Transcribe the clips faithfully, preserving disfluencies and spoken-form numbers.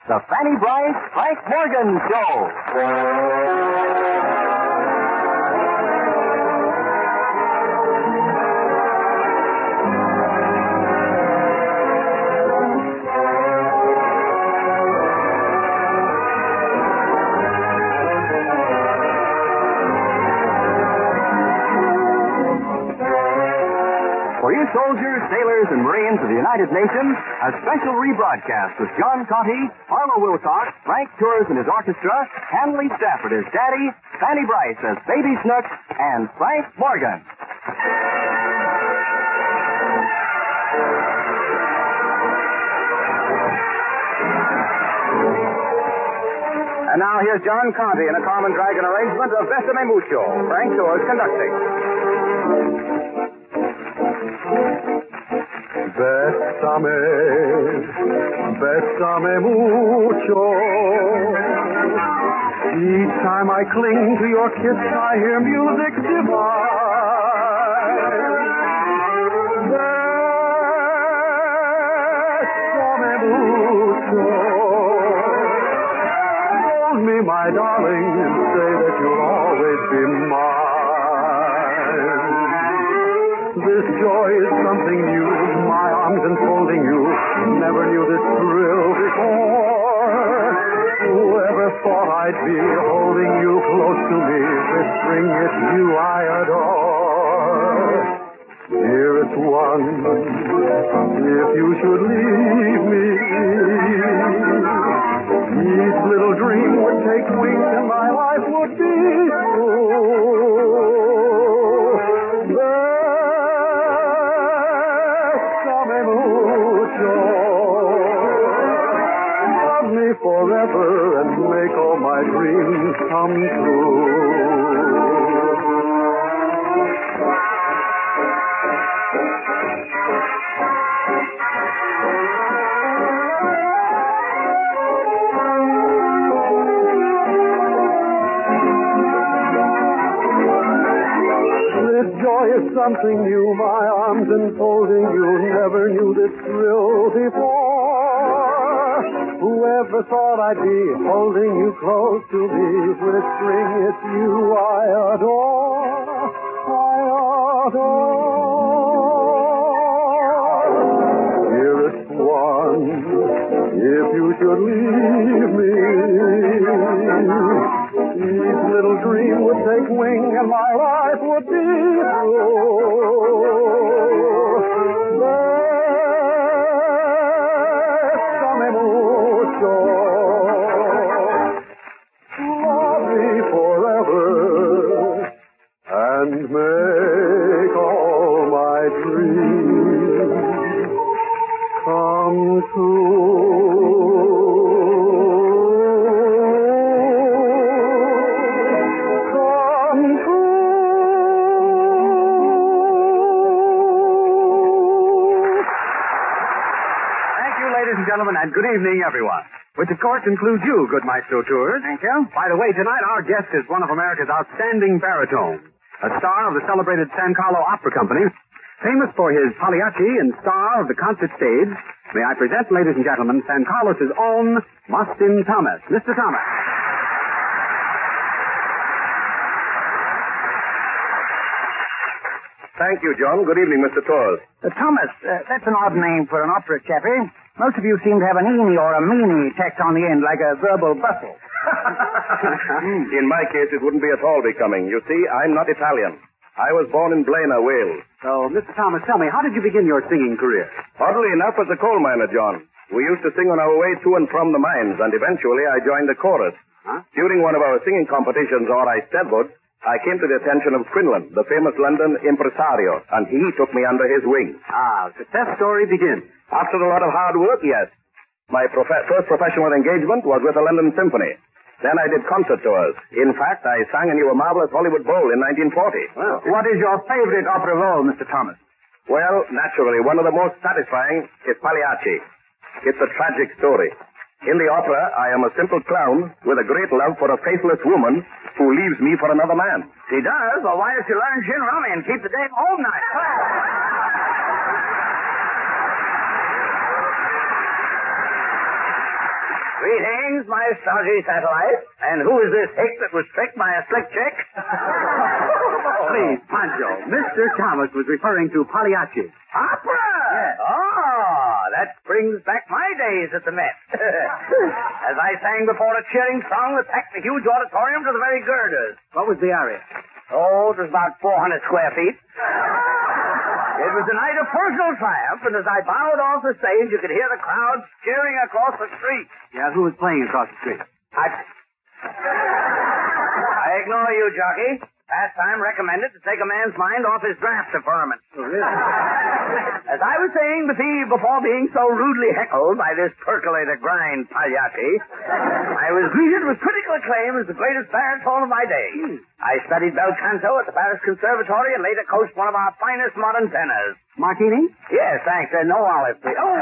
The Fanny Bryce Frank Morgan Show. For you soldiers, sailors, and Marines of the United Nations, a special rebroadcast with John Conte, Harlow Wilcox, Frank Tours and his orchestra, Hanley Stafford as Daddy, Fanny Bryce as Baby Snook, and Frank Morgan. And now here's John Conte in a Carmen Dragon arrangement of Besame Mucho, Frank Tours conducting. Bésame, bésame mucho. Each time I cling to your kiss, I hear music divine. Bésame mucho. Hold me, my darling, and say that you'll always be mine. This joy is something new. My arms enfolding you. Never knew this thrill before. Whoever thought I'd be holding you close to me, whispering it's you I adore. Dearest one, if you should leave me, each little dream would take wing and my life would be through. Forever and make all my dreams come true. This joy is something new, my arms enfolding you. Never knew this thrill before. Whoever thought I'd be holding you close to me, whispering it's you I adore, I adore. Dearest one, if you should leave me, each little dream would take wing and my life would be through. Love me forever and make all my dreams come true. Come true. Thank you, ladies and gentlemen, and good evening, everyone. Which, of course, includes you, good Maestro Tours. Thank you. By the way, tonight our guest is one of America's outstanding baritones, a star of the celebrated San Carlo Opera Company, famous for his Pagliacci and star of the concert stage. May I present, ladies and gentlemen, San Carlos' own Mostyn Thomas. Mister Thomas. Thank you, John. Good evening, Mister Tours. Uh, Thomas, uh, that's an odd name for an opera chappie. Most of you seem to have an eeny or a meanie tacked on the end, like a verbal bustle. In my case, it wouldn't be at all becoming. You see, I'm not Italian. I was born in Blaina, Wales. So, Mister Thomas, tell me, how did you begin your singing career? Oddly enough, as a coal miner, John. We used to sing on our way to and from the mines, and eventually I joined the chorus. Huh? During one of our singing competitions, or I Steadwood, I came to the attention of Quinlan, the famous London impresario, and he took me under his wing. Ah, success story begins. After a lot of hard work, yes. My prof- first professional engagement was with the London Symphony. Then I did concert tours. In fact, I sang in your marvelous Hollywood Bowl in nineteen forty. Well, what is your favorite opera role, Mister Thomas? Well, naturally, one of the most satisfying is Pagliacci. It's a tragic story. In the opera, I am a simple clown with a great love for a faithless woman who leaves me for another man. She does? Well, why don't you learn gin rummy and keep the dame home night? Greetings, my stodgy satellite. And who is this hick that was tricked by a slick chick? Please, Pancho, Mister Thomas was referring to Pagliacci. Opera? Yes. Oh, that brings back my days at the Met. As I sang before a cheering song that packed the huge auditorium to the very girders. What was the aria? Oh, it was about four hundred square feet. It was a night of personal triumph, and as I bowed off the stage, you could hear the crowd cheering across the street. Yeah, who was playing across the street? I... I ignore you, jockey. Pastime recommended to take a man's mind off his draft deferment. Oh, really? As I was saying before being so rudely heckled by this percolator grind Pagliacci, I was greeted with critical acclaim as the greatest baritone of my day. Hmm. I studied bel canto at the Paris Conservatory and later coached one of our finest modern tenors. Martini? Yes, thanks. Uh, no olive, please. Oh!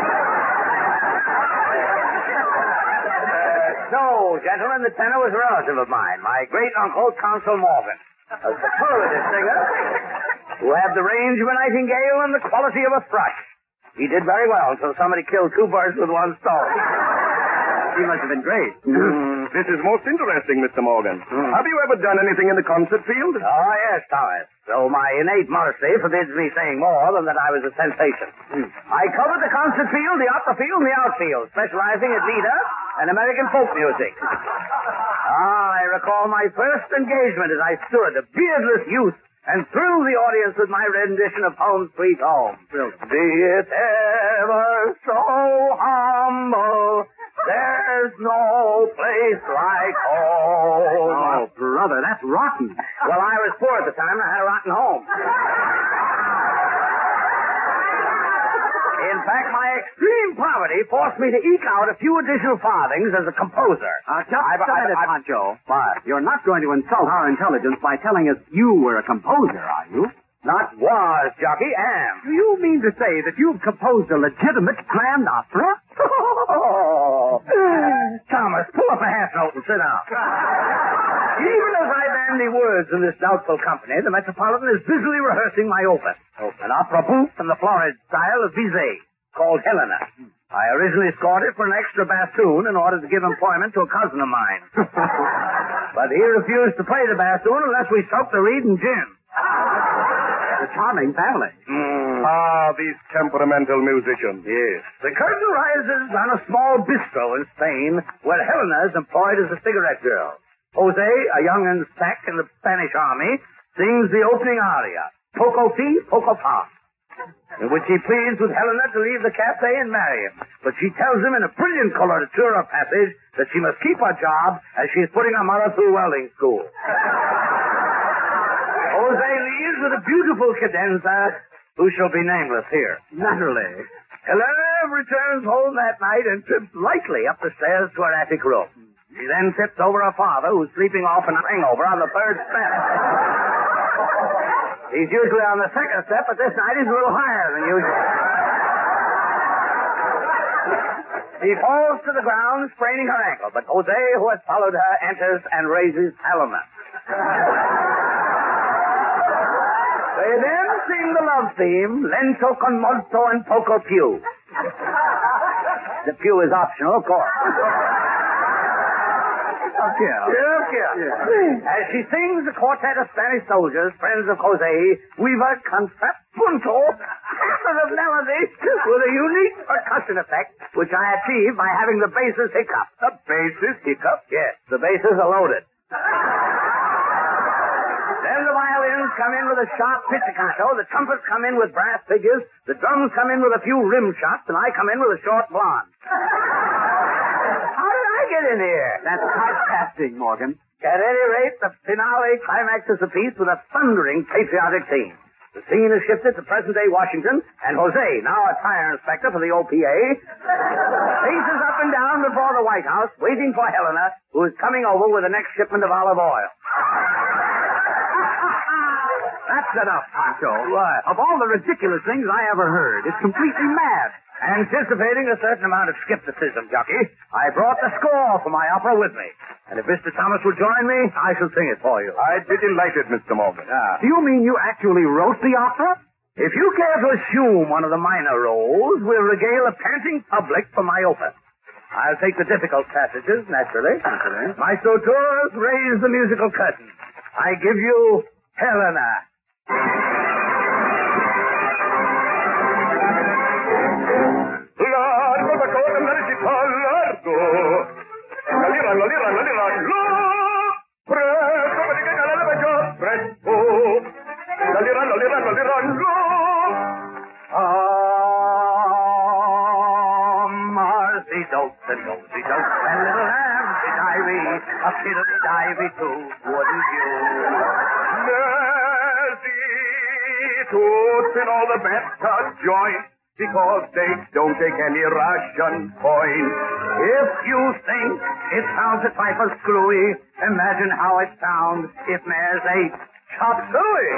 No, gentlemen, the tenor was a relative of mine, my great-uncle, Consul Morgan, a superlative singer who had the range of a nightingale and the quality of a thrush. He did very well until somebody killed two birds with one stone. He must have been great. Mm, this is most interesting, Mister Morgan. Mm. Have you ever done anything in the concert field? Oh, yes, Thomas. Though my innate modesty forbids me saying more than that I was a sensation. Mm. I covered the concert field, the opera field, and the outfield, specializing at Lieder and American folk music. Ah, I recall my first engagement as I stood, a beardless youth, and thrilled the audience with my rendition of Home Sweet Home. Brilliant. Be it ever so humble, there's no place like home. Oh, brother, that's rotten. Well, I was poor at the time, and I had a rotten home. In fact, my extreme poverty forced me to eke out a few additional farthings as a composer. Uh, just I've- a minute, I've- I've- Pancho. What? You're not going to insult our intelligence by telling us you were a composer, are you? Not was, jockey, am. Do you mean to say that you've composed a legitimate planned opera? Oh, Thomas, pull up a half note and sit down. Even as I bandy words in this doubtful company, the Metropolitan is busily rehearsing my opus, an opera bouffe in the florid style of Bizet, called Helena. I originally scored it for an extra bassoon in order to give employment to a cousin of mine. But he refused to play the bassoon unless we soaked the reed in gin. A charming family. Mm. Ah, these temperamental musicians. Yes. The curtain rises on a small bistro in Spain where Helena is employed as a cigarette girl. Jose, a young and sack in the Spanish army, sings the opening aria, Poco Fi, Poco Pa, in which he pleads with Helena to leave the cafe and marry him. But she tells him in a brilliant coloratura passage that she must keep her job as she's putting her mother through welding school. Jose leaves with a beautiful cadenza, who shall be nameless here. Naturally. Helena returns home that night and trips lightly up the stairs to her attic room. She then tips over her father, who's sleeping off in a hangover on the third step. He's usually on the second step, but this night he's a little higher than usual. He falls to the ground, spraining her ankle, but Jose, who has followed her, enters and raises Helena. They then sing the love theme, Lento con molto and poco più. The più is optional, of course. Okay. Yes, yes. As she sings, the quartet of Spanish soldiers, friends of Jose, weave a contrapunto pattern of melody with a unique percussion effect, which I achieved by having the basses hiccup. The bassist hiccup? Yes, the basses are loaded. Then the violins come in with a sharp pizzicato, the trumpets come in with brass figures, the drums come in with a few rim shots, and I come in with a short blonde. How did I get in here? That's typecasting, Morgan. At any rate, the finale climaxes the piece with a thundering patriotic theme. The scene is shifted to present-day Washington, and Jose, now a tire inspector for the O P A, paces up and down before the White House, waiting for Helena, who is coming over with the next shipment of olive oil. That's enough, Pancho. What? Of all the ridiculous things I ever heard, it's completely mad. Anticipating a certain amount of skepticism, jockey, I brought the score for my opera with me. And if Mister Thomas will join me, I shall sing it for you. I'd be delighted, Mister Morgan. Ah. Do you mean you actually wrote the opera? If you care to assume one of the minor roles, we'll regale a panting public for my opus. I'll take the difficult passages, naturally. naturally. Maestro Tours, raise the musical curtain. I give you Helena. Largo da coda mercifà, largo. Lalira, lalira, lalira, lo. Presto, perché calare bacio, presto. Lalira, lalira, lalira, lo. Ah, Marcy Dotes and Dozy Dotes and little Lambsy Divey, a fiddly divey too, wouldn't you? Mercy, toots in all the better joints, because they don't take any Russian point. If you think it sounds a trifle screwy, imagine how it sounds if mares ate chop suey.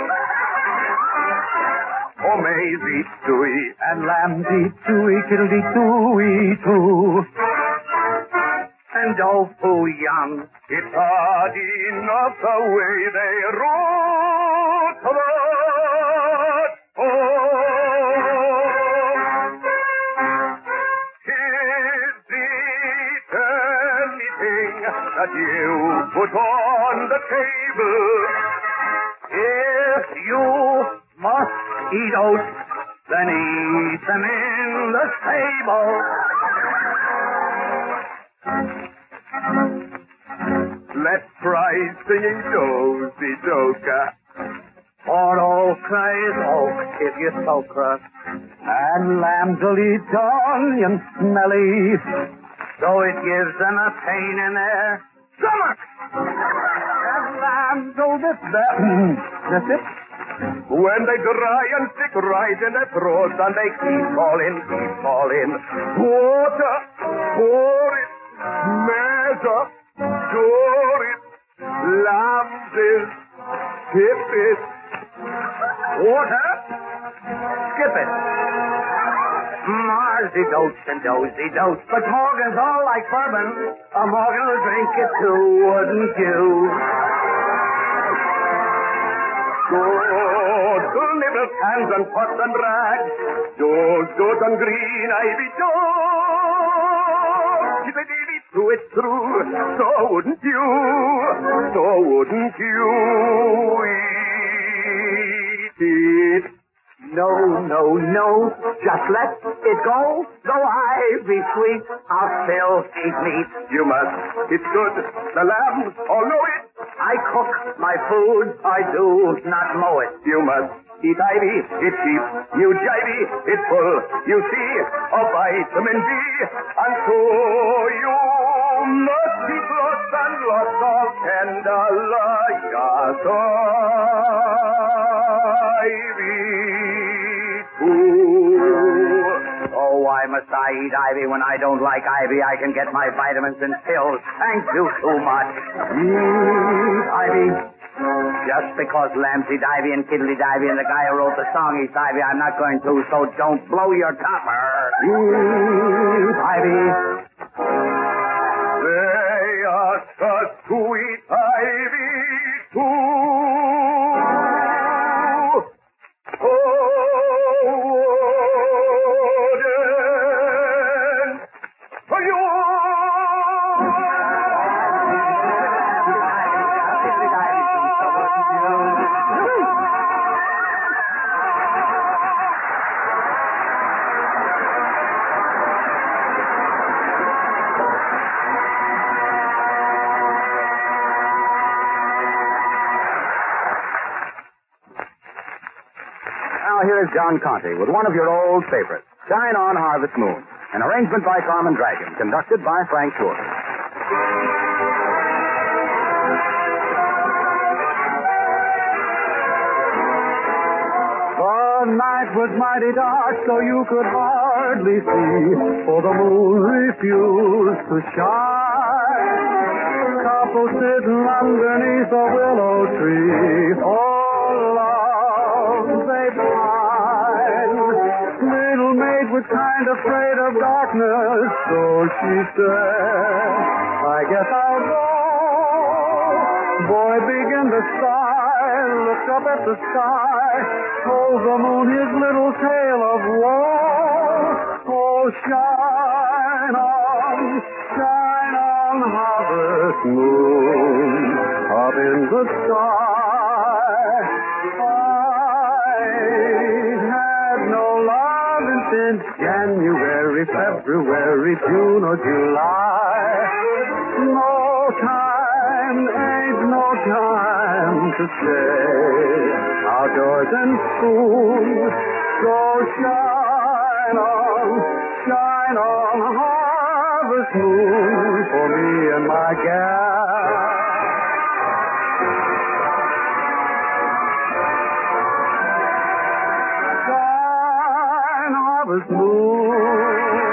Oh, Maisie Suey And lambsy tooey, kiddly tooey too. And oh, Pooh Young. it's hard enough the way they root the oh. Is it anything that you put on the table? If you must eat oats, then eat them in the stable. Let's try singing Dozy Doka. For oak cries oak if you soak her. And lambs will eat onion smelly. So it gives them a pain in their stomach. And lambs will this that. That's it. When they dry and stick right in their throats and they keep calling, keep calling. Water, pour it, measure, store it. Lambs, skip it. Water? Skip it. Marsy Dotes and Dozy Dotes, but Morgan's all like bourbon. A Morgan will drink it too, wouldn't you? Good, good little cans and pots and rags. Those goat and green ivy dogs. If they did it through it through, so wouldn't you, so wouldn't you eat it? No, no, no. Just let it go. Though I be sweet, I'll still eat meat. You must. It's good. The lambs all know it. I cook my food. I do not mow it. You must. Eat ivy, it's cheap. You jivey, it's full. You see, a vitamin D. And so you must keep lots and lots of tender layers ivy too. Oh, why must I eat ivy when I don't like ivy? I can get my vitamins in pills. Thank you too much. Eat ivy. Just because Lambsy Divey and Kiddly Divey and the guy who wrote the song eats ivy, I'm not going to, so don't blow your topper. Eat ivy. They ask us to eat ivy too. Oh, for you. Now here's John Conte with one of your old favorites, Shine On Harvest Moon, an arrangement by Carmen Dragon, conducted by Frank Tours. The night was mighty dark, so you could hardly see, for the moon refused to shine. Couple sitting underneath a willow tree, all alone they pine. Little maid was kind of afraid of darkness, so she said, I guess I'll go. Boy began to sigh, looked up at the sky, told the moon his little tale of woe. Oh, shine on shine on, harvest moon, up in the sky. I had no love since January, February, June, or July. No time, ain't no time to stay outdoors and school. So shine on, shine on, harvest moon for me and my gal. Shine, harvest moon.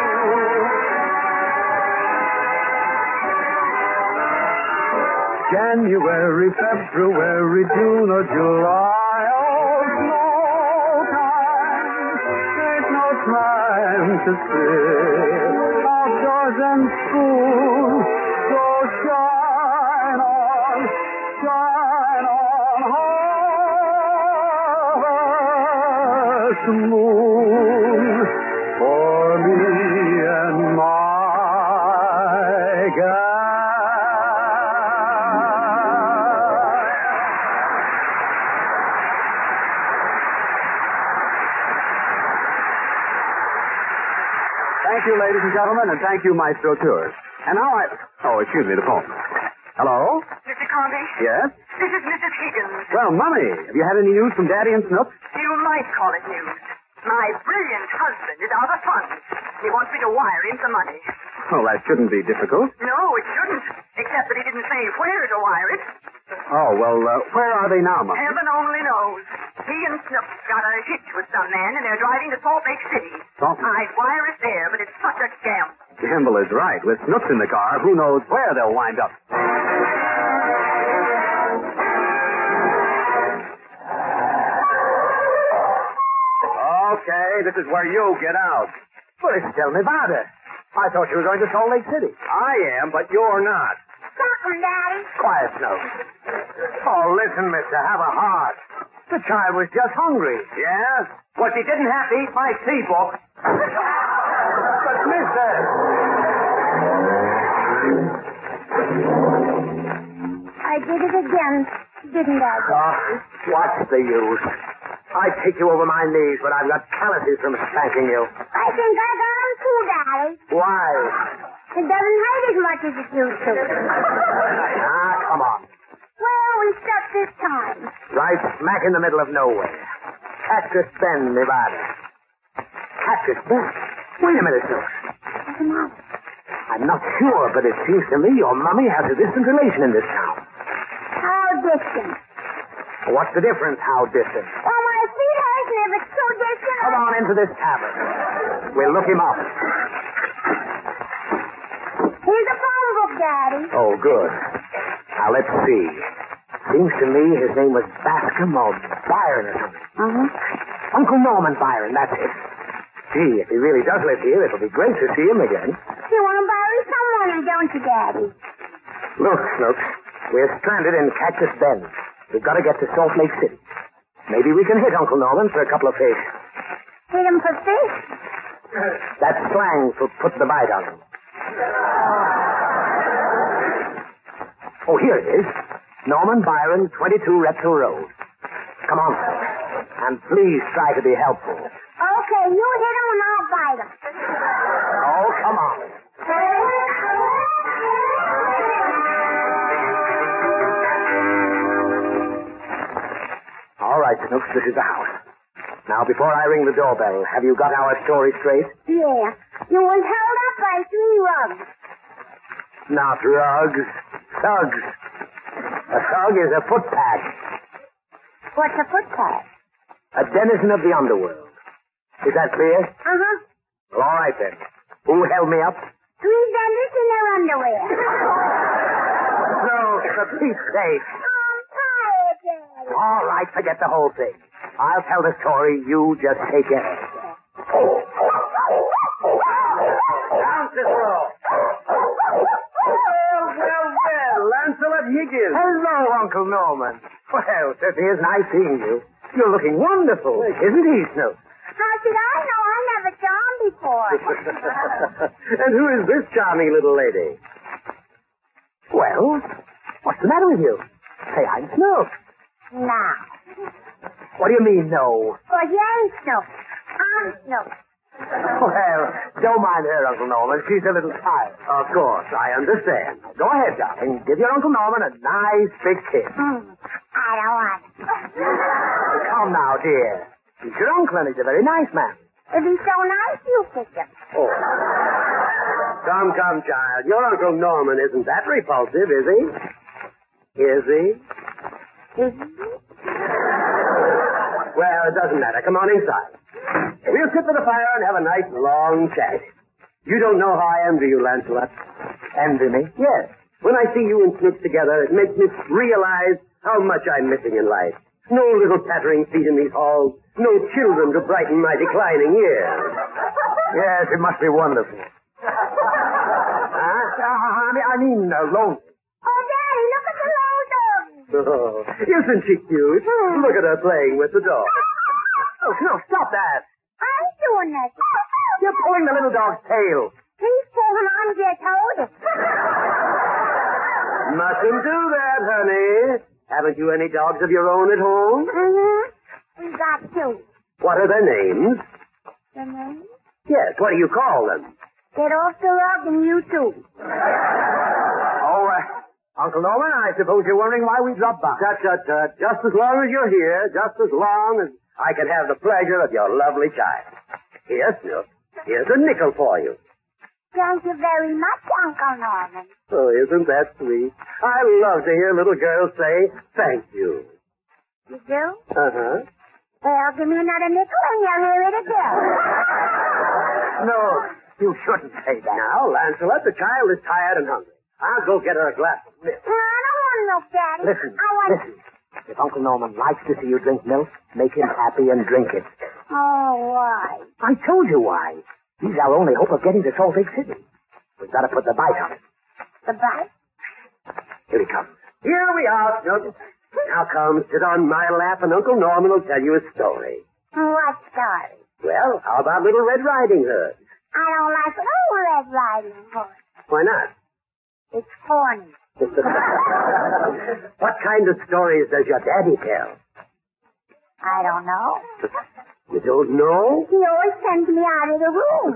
January, February, June, or July. Oh, no time, ain't no time to sit outdoors and school. So shine on, shine on, harvest moon for me and my gal. Thank you, ladies and gentlemen, and thank you, Maestro Tours. And now I... Oh, excuse me, the phone. Hello? Mister Conte? Yes? This is Missus Higgins. Well, Mummy, have you had any news from Daddy and Snooks? You might call it news. My brilliant husband is out of funds. He wants me to wire him some money. Well, that shouldn't be difficult. No, it shouldn't. Except that he didn't say where to wire it. Oh, well, uh, where are they now, Mummy? Heaven only knows. He and Snooks got a hitch with some man, and they're driving to Salt Lake City. Salt Lake? I'd wire it there, but it's such a gamble. Gamble is right. With Snooks in the car, who knows where they'll wind up. Okay, this is where you get out. Well, it's still Nevada. I thought you were going to Salt Lake City. I am, but you're not. Something, Daddy. Quiet, Snooks. Oh, listen, mister, have a heart. The child was just hungry. Yeah? Well, she didn't have to eat my tea book. But, mister... I did it again, didn't I? Oh, what's the use? I take you over my knees, but I've got calluses from spanking you. I think I got them too, Daddy. Why? It doesn't hurt as much as it used to. Ah, come on. Where are we stuck this time? Right smack in the middle of nowhere. Cactus Bend, Nevada. Cactus Bend? Wait a minute, Snooks. What's the matter? I'm not sure, but it seems to me your mummy has a distant relation in this town. How distant? What's the difference, how distant? Well, my feet hurt, and if it's so distant... Come on into this tavern. We'll look him up. Here's the phone book, Daddy. Oh, good. Now, let's see. Seems to me his name was Bascom or Byron or something. Uh-huh. Uncle Norman Byron, that's it. Gee, if he really does live here, it'll be great to see him again. You want to bury someone, don't you, Daddy? Look, Snooks, we're stranded in Cactus Bend. We've got to get to Salt Lake City. Maybe we can hit Uncle Norman for a couple of fish. Hit him for fish? That's slang for put the bite on him. Oh, here it is. Norman Byron, twenty-two Reptile Road. Come on, Snooks. And please try to be helpful. Okay, you hit him and I'll bite him. Oh, come on. All right, Snooks, this is the house. Now, before I ring the doorbell, have you got our story straight? Yeah. You was held up by three rugs. Not rugs. Thugs. A thug is a footpad. What's a footpad? A denizen of the underworld. Is that clear? Uh-huh. Well, all right, then. Who held me up? Three dentists in their underwear. No, for Pete's sake. I'm tired, Daddy. All right, forget the whole thing. I'll tell the story. You just take it. Down, Cicero. Well, well, well, Lancelot Higgins. Hello, Uncle Norman. Well, certainly is nice seeing you. You're looking wonderful, isn't he, Snoop? How should I know? I never saw him me for? And who is this charming little lady? Well, what's the matter with you? Say, I'm Snoop. Now. What do you mean, no? Well, you ain't Snoop. I'm Snoop. Well, don't mind her, Uncle Norman. She's a little tired. Of course, I understand. Go ahead, darling. Give your Uncle Norman a nice big kiss. Mm, I don't want it. Come now, dear. He's your uncle, and he's a very nice man. If he's so nice, you kiss him. Oh. Come, come, child. Your Uncle Norman isn't that repulsive, is he? Is he? Is he? Well, it doesn't matter. Come on inside. We'll sit by the fire and have a nice long chat. You don't know how I envy you, Lancelot. Envy me? Yes. When I see you and Snoop together, it makes me realize how much I'm missing in life. No little pattering feet in these halls. No children to brighten my declining years. Yes, it must be wonderful. huh? I mean, I mean uh, lonely. Oh, Daddy, look at the little dog. Oh, isn't she cute? Look at her playing with the dog. Oh, no, stop that. I'm doing it. You're pulling the little dog's tail. He's pulling on your toes. Mustn't do that, honey. Haven't you any dogs of your own at home? Mm-hmm. We got two. What are their names? The name? Yes, what do you call them? Get off the rug and you too. Oh, uh, Uncle Norman, I suppose you're wondering why we dropped by. Tut, tut, tut. Just as long as you're here, just as long as I can have the pleasure of your lovely child. Here, Snoop. Here's a nickel for you. Thank you very much, Uncle Norman. Oh, isn't that sweet? I love to hear little girls say, thank you. You do? Uh-huh. Well, give me another nickel and you'll hear it again. No, you shouldn't say that. Now, Lancelot, the child is tired and hungry. I'll go get her a glass of milk. No, I don't want milk, Daddy. Listen, I want... listen. If Uncle Norman likes to see you drink milk, make him happy and drink it. Oh, why? I told you why. He's our only hope of getting to Salt Lake City. We've got to put the bite on it. The bite? Here he comes. Here we are, Snoop. Now come, sit on my lap, and Uncle Norman will tell you a story. What story? Well, how about Little Red Riding Hood? I don't like Little Red Riding Hood. Why not? It's corny. What kind of stories does your daddy tell? I don't know. You don't know? He always sends me out of the room.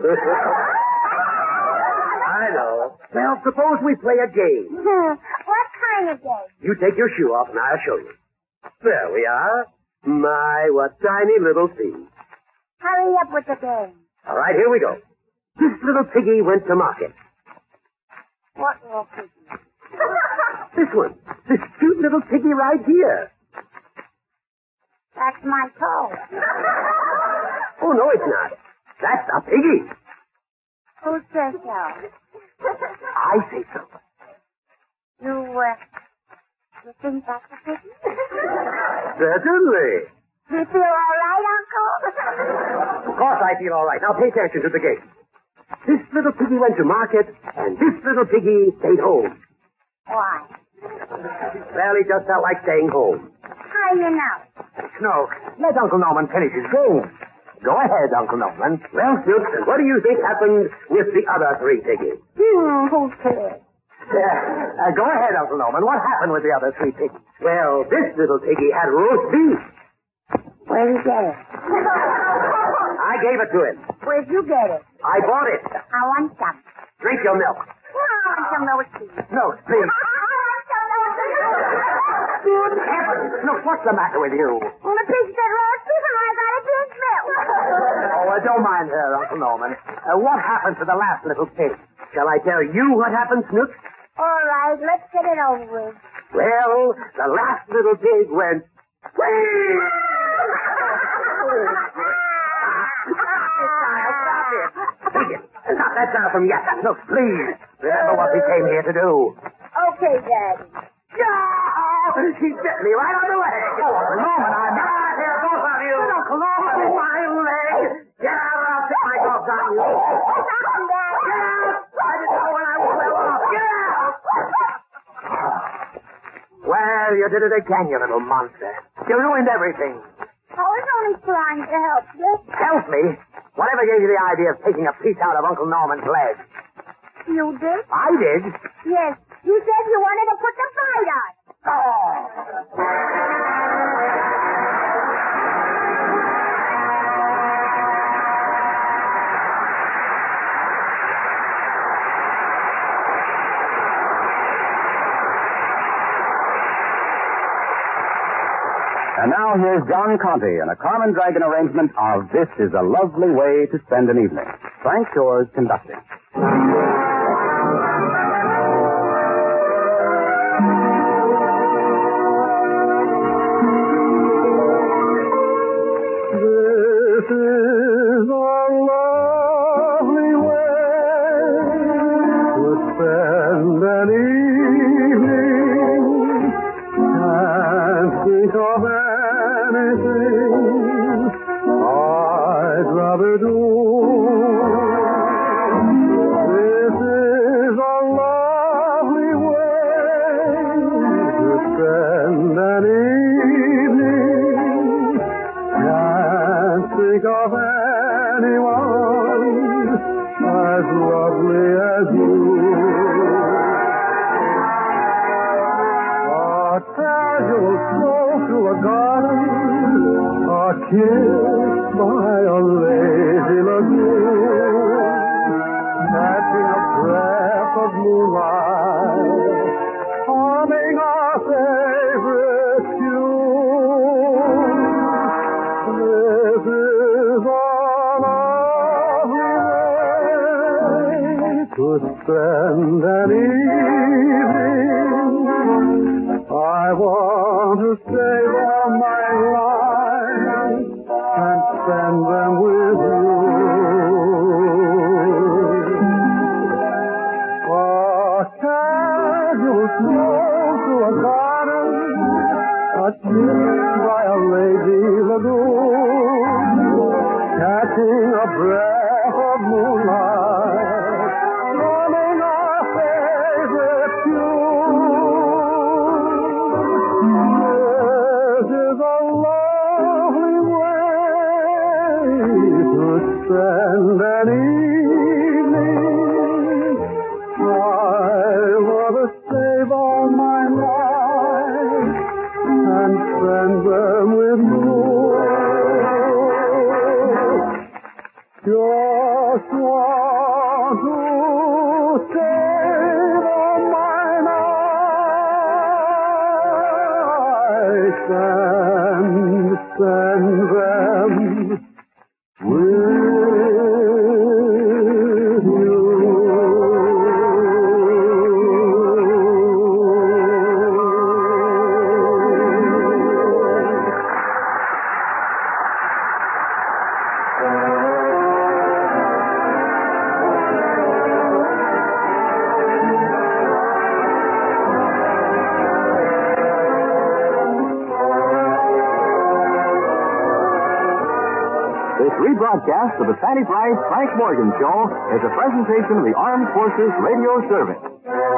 I know. Well, suppose we play a game. What kind of game? You take your shoe off and I'll show you. There we are. My, what tiny little feet. Hurry up with the game. All right, here we go. This little piggy went to market. What little piggy? This one. This cute little piggy right here. That's my toe. Oh, no, it's not. That's a piggy. Who says so? I say so. You, uh, you think that's a piggy? Certainly. Do you feel all right, Uncle? Of course I feel all right. Now pay attention to the game. This little piggy went to market, and this little piggy stayed home. Why? Well, he just felt like staying home. How do you know? Snook, let Uncle Norman finish his game. Go ahead, Uncle Norman. Well, Snook, what do you think happened with the other three piggies? Hmm, who cares? Uh, uh, go ahead, Uncle Norman. What happened with the other three piggies? Well, this little piggy had roast beef. Where'd you get it? I gave it to him. Where'd you get it? I bought it. I want some. Drink your milk. No, I want some roast beef. No, please. I want some roast beef. Good heavens. Look, what's the matter with you? Well, the pig said roast beef and I got a pig's milk. Oh, uh, don't mind her, Uncle Norman. Uh, what happened to the last little pig? Shall I tell you what happened, Snook? All right, let's get it over with. Well, the last little pig went... Stop that sound from yet. Look, please. Remember what we came here to do. Okay, Daddy. Oh, she bit me right on the leg. Oh, Uncle Norman, I'm... Get out of here, both of you. Uncle Norman, my leg. Get out or I'll set my gloves on you. Stop him, Daddy. Get out. I didn't know when I was well off. Get out. Well, you did it again, you little monster. You ruined everything. I was only trying to help you. Help me? Whatever gave you the idea of taking a piece out of Uncle Norman's leg? You did? I did. Yes. You said you wanted to put the fight on. And now here's John Conte in a Carmen Dragon arrangement of This Is a Lovely Way to Spend an Evening. Frank Shores conducting. This is a lovely way to spend an evening. Can't think of anything I'd rather do. This is a lovely way to spend an evening. Can't think of anyone as lovely as you. A casual stroll through a garden, a kiss by a lazy lagoon, catching a breath of moonlight, humming our favorite tune. This is a lovely way to spend an evening. I want to save all my life and spend them with you. A casual stroll through a garden, a kiss by a lazy lagoon, catching a breath of moonlight, humming our favorite tune. This is a lovely way to spend an evening. I want to save all my life and spend them with you. Just want to save all my life and spend them with This rebroadcast of the Fanny Price Frank Morgan Show is a presentation of the Armed Forces Radio Service.